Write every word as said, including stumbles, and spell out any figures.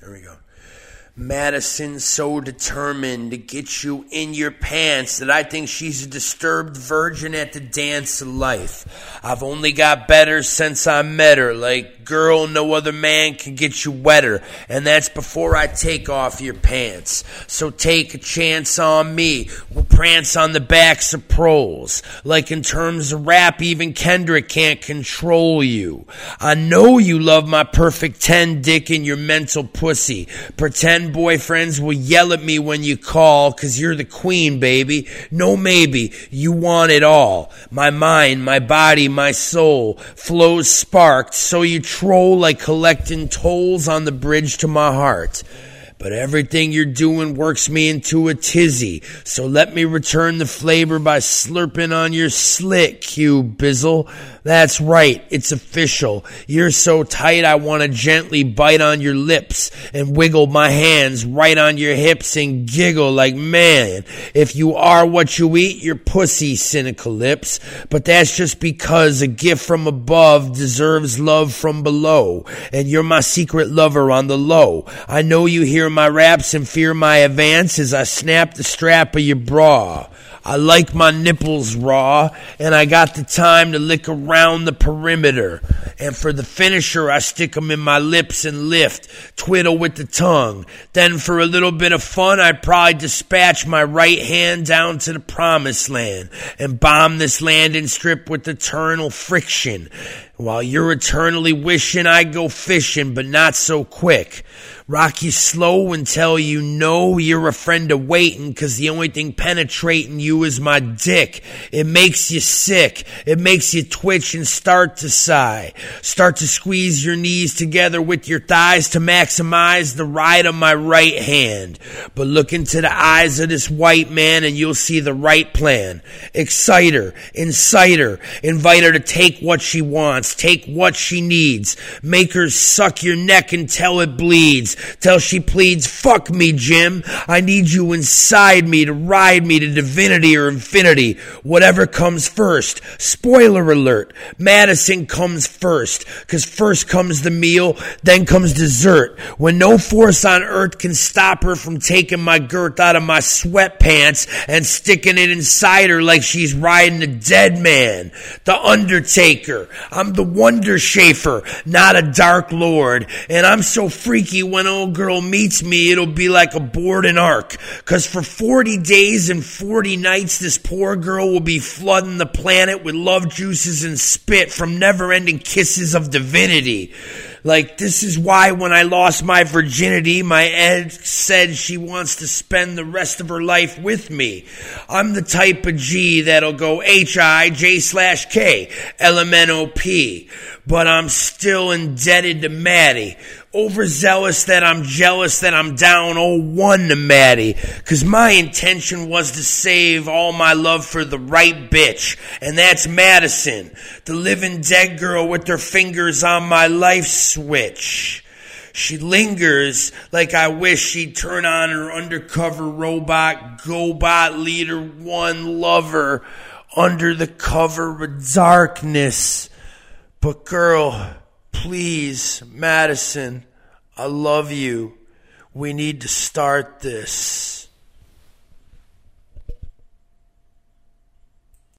Here we go. Madison so determined to get you in your pants that I think she's a disturbed virgin at the dance of life. I've only got better since I met her. Like, girl, no other man can get you wetter. And that's before I take off your pants. So take a chance on me. We'll prance on the backs of proles. Like in terms of rap, even Kendrick can't control you. I know you love my perfect ten dick in your mental pussy. Pretend boyfriends will yell at me when you call, cause you're the queen, baby. No maybe, you want it all. My mind, my body, my soul flows sparked, so you troll like collecting tolls on the bridge to my heart. But everything you're doing works me into a tizzy, so let me return the flavor by slurping on your slick, you bizzle. That's right, it's official. You're so tight I want to gently bite on your lips and wiggle my hands right on your hips and giggle like, man, if you are what you eat, you're pussy, cynical lips. But that's just because a gift from above deserves love from below, and you're my secret lover on the low. I know you hear my raps and fear my advance as I snap the strap of your bra. I like my nipples raw, and I got the time to lick around the perimeter. And for the finisher, I stick 'em in my lips and lift, twiddle with the tongue. Then for a little bit of fun, I'd probably dispatch my right hand down to the promised land and bomb this landing strip with eternal friction. While you're eternally wishing I'd go fishing, but not so quick. Rock you slow until you know you're a friend of waiting, cause the only thing penetrating you is my dick. It makes you sick. It makes you twitch and start to sigh. Start to squeeze your knees together with your thighs to maximize the ride of my right hand. But look into the eyes of this white man and you'll see the right plan. Excite her, incite her, invite her to take what she wants, take what she needs. Make her suck your neck until it bleeds. Till she pleads, fuck me, Jim. I need you inside me to ride me to divinity or infinity. Whatever comes first. Spoiler alert. Madison comes first. Cause first comes the meal, then comes dessert. When no force on earth can stop her from taking my girth out of my sweatpants and sticking it inside her like she's riding a dead man. The Undertaker. I'm the Wonder Schaefer, not a Dark Lord. And I'm so freaky when old girl meets me, it'll be like a board and arc. Cause for forty days and forty nights, this poor girl will be flooding the planet with love juices and spit from never-ending kisses of divinity. Like, this is why when I lost my virginity, my ex said she wants to spend the rest of her life with me. I'm the type of G that'll go H I J slash K, L M N O P. But I'm still indebted to Maddie. Overzealous that I'm jealous that I'm down oh one to Maddie. Cause my intention was to save all my love for the right bitch. And that's Madison, the living dead girl with her fingers on my life switch. She lingers like I wish she'd turn on her undercover robot GoBot Leader One lover under the cover of darkness. But girl, please, Madison, I love you. We need to start this.